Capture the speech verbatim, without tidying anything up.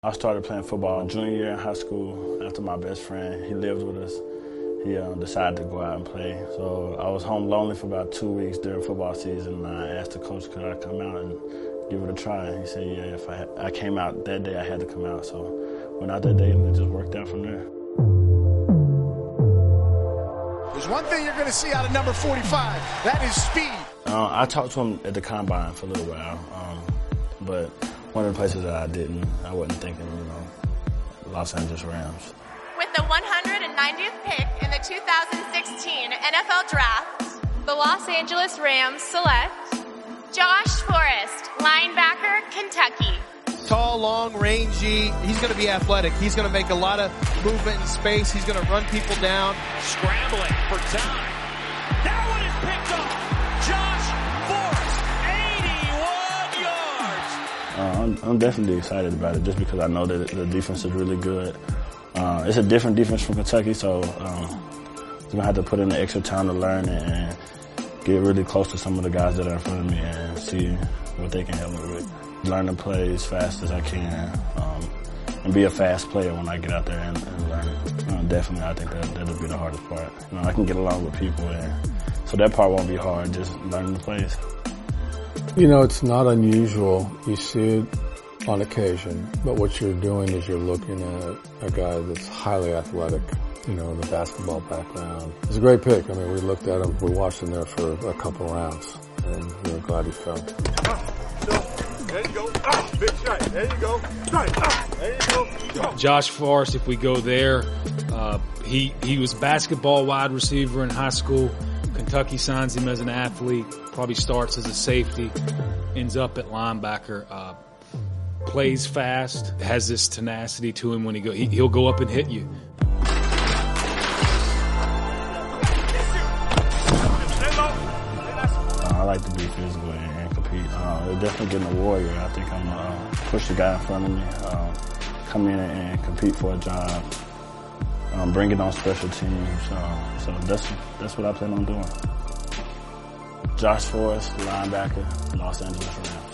I started playing football junior year in high school after my best friend, he lived with us. He uh, decided to go out and play. So I was home lonely for about two weeks during football season, and I asked the coach, could I come out and give it a try? And he said, yeah, if I, had, I came out that day, I had to come out. So went out that day, and it just worked out from there. There's one thing you're going to see out of number forty-five. That is speed. Uh, I talked to him at the combine for a little while, um, but one of the places that I didn't, I wasn't thinking, you know, Los Angeles Rams. With the one hundred ninetieth pick in the two thousand sixteen N F L Draft, the Los Angeles Rams select Josh Forrest, linebacker, Kentucky. Tall, long, rangy. He's going to be athletic. He's going to make a lot of movement in space. He's going to run people down. Scrambling for time. That one is picked off. Josh Forrest, eighty-one yards. Uh, I'm, I'm definitely excited about it just because I know that the defense is really good. Uh, it's a different defense from Kentucky, so um, I'm going to have to put in the extra time to learn it and get really close to some of the guys that are in front of me and see what they can help me with. Learn to play as fast as I can um, and be a fast player when I get out there and, and learn it. Uh, definitely, I think that, that'll be the hardest part. You know, I can get along with people, and so that part won't be hard, just learning the plays. You know, it's not unusual. You see it on occasion, but what you're doing is you're looking at a guy that's highly athletic, you know, the basketball background. It's a great pick. I mean, we looked at him, we watched him there for a couple rounds, and we're glad he fell. There you go. Ah, big shot. There you go. Right. Ah, there you go. Josh Forrest, if we go there, uh, he he was basketball wide receiver in high school. Kentucky signs him as an athlete. Probably starts as a safety, ends up at linebacker. Uh, plays fast, has this tenacity to him when he go. He, he'll go up and hit you. Uh, I like to be physical and, and compete. Uh, they're definitely getting a warrior. I think I'm uh, push the guy in front of me, uh, come in and compete for a job, um, bring it on special teams. Uh, so that's that's what I plan on doing. Josh Forrest, linebacker, Los Angeles Rams.